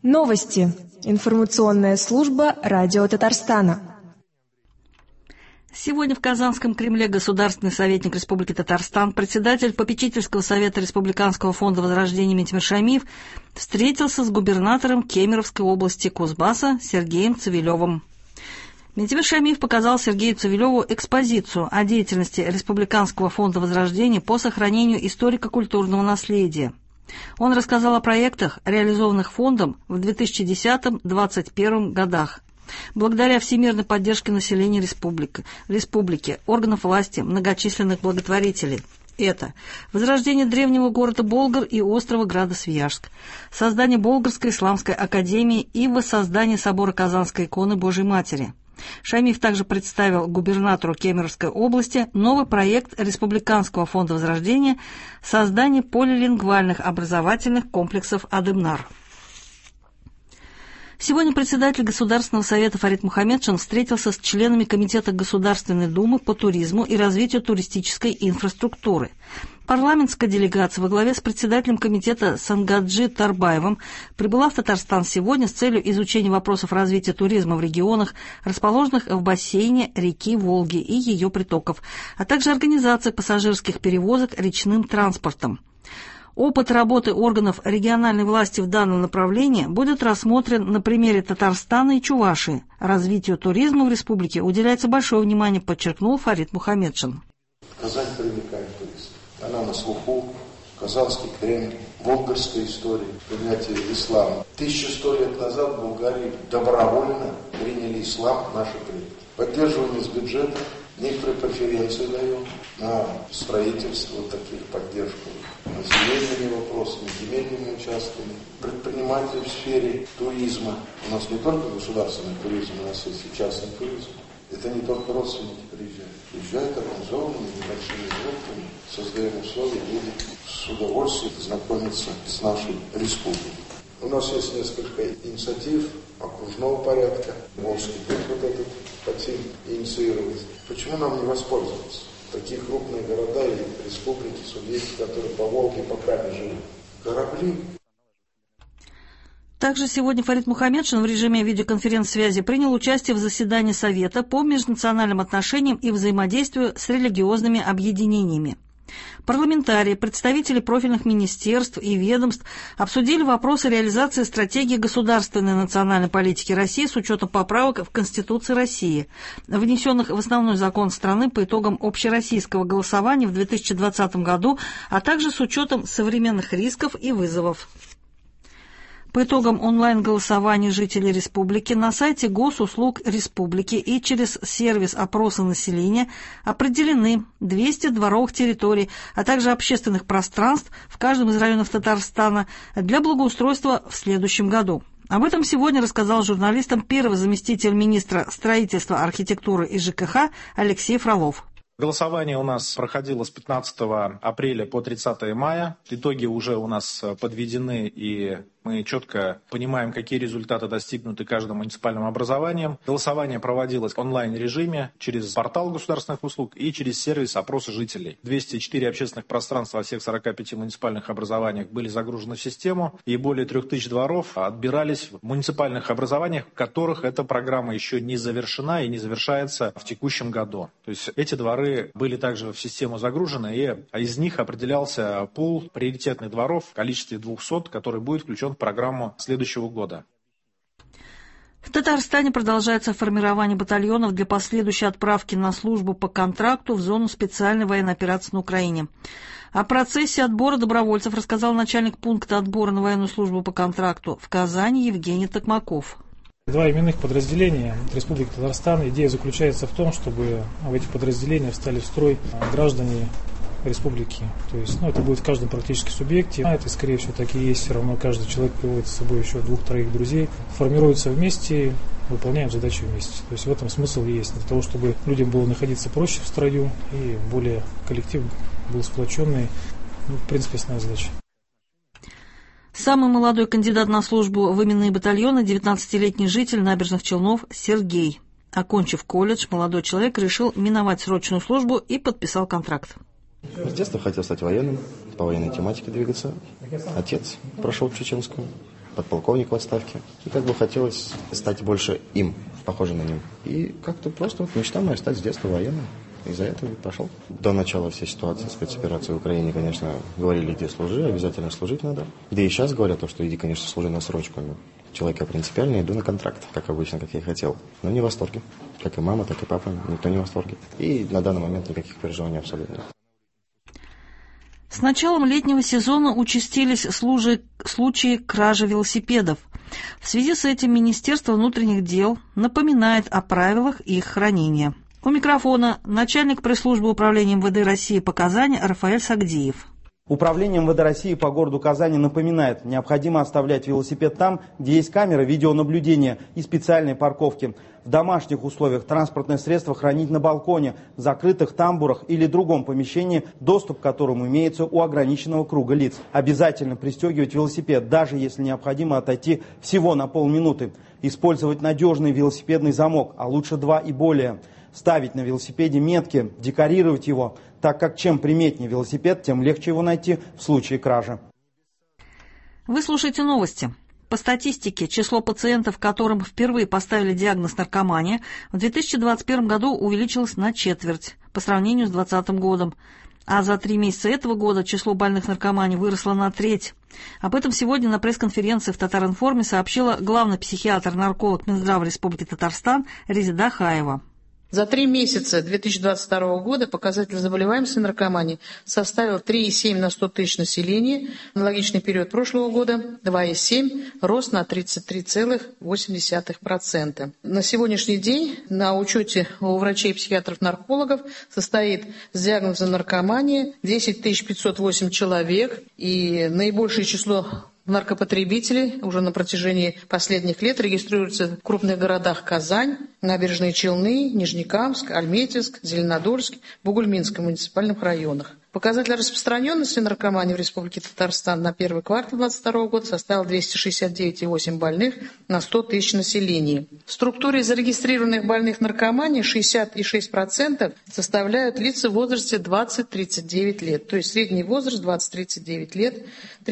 Новости. Информационная служба Радио Татарстана. Сегодня в Казанском Кремле государственный советник Республики Татарстан, председатель попечительского совета Республиканского фонда возрождения Ментимир Шаймиев встретился с губернатором Кемеровской области Кузбасса Сергеем Цивилевым. Ментимир Шаймиев показал Сергею Цивилеву экспозицию о деятельности Республиканского фонда возрождения по сохранению историко-культурного наследия. Он рассказал о проектах, реализованных фондом в 2010-2021 годах. Благодаря всемирной поддержке населения республики, органов власти, многочисленных благотворителей. Это возрождение древнего города Болгар и острова Града-Свияжск, создание Болгарской исламской академии и воссоздание собора Казанской иконы Божьей Матери. Шаймиев также представил губернатору Кемеровской области новый проект Республиканского фонда возрождения «Создание полилингвальных образовательных комплексов Адемнар». Сегодня председатель Государственного совета Фарид Мухаммедшин встретился с членами Комитета Государственной Думы по туризму и развитию туристической инфраструктуры. Парламентская делегация во главе с председателем комитета Сангаджи Тарбаевым прибыла в Татарстан сегодня с целью изучения вопросов развития туризма в регионах, расположенных в бассейне реки Волги и ее притоков, а также организации пассажирских перевозок речным транспортом. Опыт работы органов региональной власти в данном направлении будет рассмотрен на примере Татарстана и Чувашии. Развитию туризма в республике уделяется большое внимание, подчеркнул Фарид Мухаммедшин. Казань привлекает туристов. Она на слуху. Казанский Кремль, болгарская история, принятие ислама. 1100 лет назад в Болгарии добровольно приняли ислам наши предки. Поддерживаем из бюджета, некоторые преференции даем на строительство таких поддержку. Земельными вопросами, земельными участками, предприниматели в сфере туризма. У нас не только государственный туризм, у нас есть и частный туризм. Это не только родственники приезжают. Приезжают организованными небольшими группами, создаем условия, люди с удовольствием знакомятся с нашей республикой. У нас есть несколько инициатив окружного порядка. Волжский путь вот этот хотим инициировать. Почему нам не воспользоваться? Такие крупные города и республики, субъекты, которые по Волге пока не живут. Корабли. Также сегодня Фарид Мухаммедшин в режиме видеоконференц-связи принял участие в заседании Совета по межнациональным отношениям и взаимодействию с религиозными объединениями. Парламентарии, представители профильных министерств и ведомств обсудили вопросы реализации стратегии государственной национальной политики России с учетом поправок в Конституции России, внесенных в основной закон страны по итогам общероссийского голосования в 2020 году, а также с учетом современных рисков и вызовов. По итогам онлайн-голосования жителей республики на сайте Госуслуг республики и через сервис опроса населения определены 200 дворовых территорий, а также общественных пространств в каждом из районов Татарстана для благоустройства в следующем году. Об этом сегодня рассказал журналистам первый заместитель министра строительства, архитектуры и ЖКХ Алексей Фролов. Голосование у нас проходило с 15 апреля по 30 мая. Итоги уже у нас подведены, и мы четко понимаем, какие результаты достигнуты каждым муниципальным образованием. Голосование проводилось в онлайн-режиме через портал государственных услуг и через сервис опроса жителей. 204 общественных пространства во всех 45 муниципальных образованиях были загружены в систему, и более 3000 дворов отбирались в муниципальных образованиях, в которых эта программа еще не завершена и не завершается в текущем году. То есть эти дворы были также в систему загружены, и из них определялся пул приоритетных дворов в количестве 200, который будет включен в программу следующего года. В Татарстане продолжается формирование батальонов для последующей отправки на службу по контракту в зону специальной военной операции на Украине. О процессе отбора добровольцев рассказал начальник пункта отбора на военную службу по контракту в Казани Евгений Токмаков. Два именных подразделения Республики Татарстан. Идея заключается в том, чтобы в этих подразделениях встали в строй граждане республики. То есть, это будет в каждом практически субъекте. Это, скорее всего, так и есть. Все равно каждый человек приводит с собой еще 2-3 друзей. Формируются вместе, выполняют задачи вместе. То есть в этом смысл есть. Для того, чтобы людям было находиться проще в строю и более коллектив был сплоченный. В принципе, основная задача. Самый молодой кандидат на службу в именные батальоны – 19-летний житель Набережных Челнов Сергей. Окончив колледж, молодой человек решил миновать срочную службу и подписал контракт. С детства хотел стать военным, по военной тематике двигаться. Отец прошел чеченскую. подполковник в отставке. И как бы хотелось стать больше им, похожим на них. И как-то просто вот мечта моя стать с детства военным. Из-за этого и пошел. До начала всей ситуации спецоперации в Украине, конечно, говорили, иди служи, обязательно служить надо. Да и сейчас говорят, что иди, конечно, служи на срочку. Человек я принципиально иду на контракт, как обычно, как я и хотел. Но не в восторге. Как и мама, так и папа, никто не в восторге. И на данный момент никаких переживаний абсолютно. С началом летнего сезона участились случаи кражи велосипедов. В связи с этим Министерство внутренних дел напоминает о правилах их хранения. У микрофона начальник пресс-службы управления МВД России по Казани Рафаэль Сагдиев. Управление МВД России по городу Казани напоминает, необходимо оставлять велосипед там, где есть камеры видеонаблюдения и специальные парковки. В домашних условиях транспортное средство хранить на балконе, в закрытых тамбурах или другом помещении, доступ к которому имеется у ограниченного круга лиц. Обязательно пристегивать велосипед, даже если необходимо отойти всего на полминуты. Использовать надежный велосипедный замок, а лучше 2 и более. Ставить на велосипеде метки, декорировать его, так как чем приметнее велосипед, тем легче его найти в случае кражи. Вы слушаете новости. По статистике, число пациентов, которым впервые поставили диагноз наркомания, в 2021 году увеличилось на 1/4 по сравнению с 2020 годом. А за 3 месяца этого года число больных наркоманией выросло на 1/3. Об этом сегодня на пресс-конференции в Татар-Информе сообщила главный психиатр-нарколог Минздрава Республики Татарстан Резеда Хаева. За 3 месяца 2022 года показатель заболеваемости наркомании составил 3,7 на 100 тысяч населения. Аналогичный период прошлого года 2,7, рост на 33,8%. На сегодняшний день на учете у врачей и психиатров-наркологов состоит с диагнозом наркомания 10 508 человек. И наибольшее число наркопотребителей уже на протяжении последних лет регистрируются в крупных городах Казань, Набережные Челны, Нижнекамск, Альметьевск, Зеленодольск, Бугульминском муниципальных районах. Показатель распространенности наркомании в Республике Татарстан на первый квартал 2022 года составил 269,8 больных на 100 тысяч населения. В структуре зарегистрированных больных наркоманией 66% составляют лица в возрасте 20-39 лет, то есть средний возраст 20-39 лет,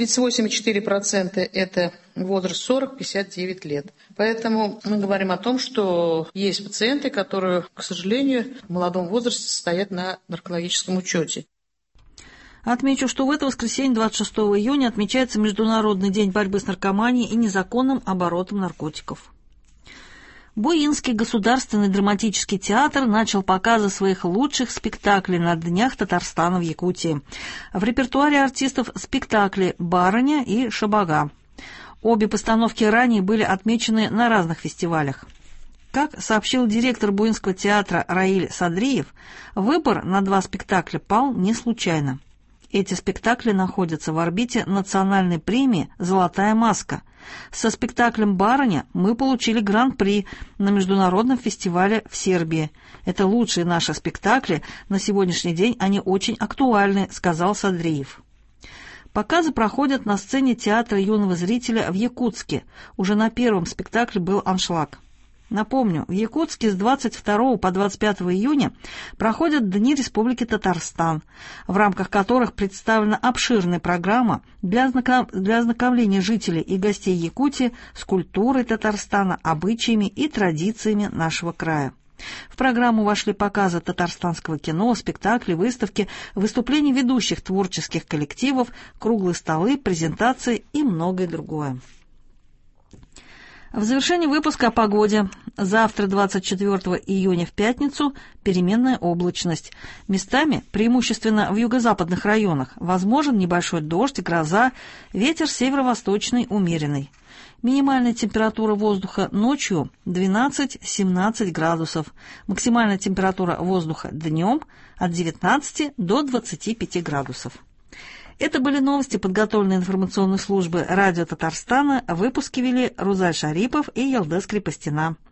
38,4% это возраст 40-59 лет. Поэтому мы говорим о том, что есть пациенты, которые, к сожалению, в молодом возрасте стоят на наркологическом учете. Отмечу, что в это воскресенье, 26 июня, отмечается Международный день борьбы с наркоманией и незаконным оборотом наркотиков. Буинский государственный драматический театр начал показы своих лучших спектаклей на Днях Татарстана в Якутии. В репертуаре артистов спектакли «Барыня» и «Шабага». Обе постановки ранее были отмечены на разных фестивалях. Как сообщил директор Буинского театра Раиль Садриев, выбор на 2 спектакля пал не случайно. Эти спектакли находятся в орбите национальной премии «Золотая маска». Со спектаклем «Барыня» мы получили гран-при на международном фестивале в Сербии. Это лучшие наши спектакли. На сегодняшний день они очень актуальны, сказал Садриев. Показы проходят на сцене театра юного зрителя в Якутске. Уже на первом спектакле был аншлаг. Напомню, в Якутске с 22 по 25 июня проходят Дни Республики Татарстан, в рамках которых представлена обширная программа для ознакомления жителей и гостей Якутии с культурой Татарстана, обычаями и традициями нашего края. В программу вошли показы татарстанского кино, спектакли, выставки, выступления ведущих творческих коллективов, круглые столы, презентации и многое другое. В завершении выпуска о погоде. Завтра, 24 июня в пятницу, переменная облачность. Местами, преимущественно в юго-западных районах, возможен небольшой дождь, гроза, ветер северо-восточный умеренный. Минимальная температура воздуха ночью 12-17 градусов. Максимальная температура воздуха днем от 19 до 25 градусов. Это были новости, подготовленные информационной службой радио Татарстана. Выпуски вели Рузаль Шарипов и Ялдес Крепостина.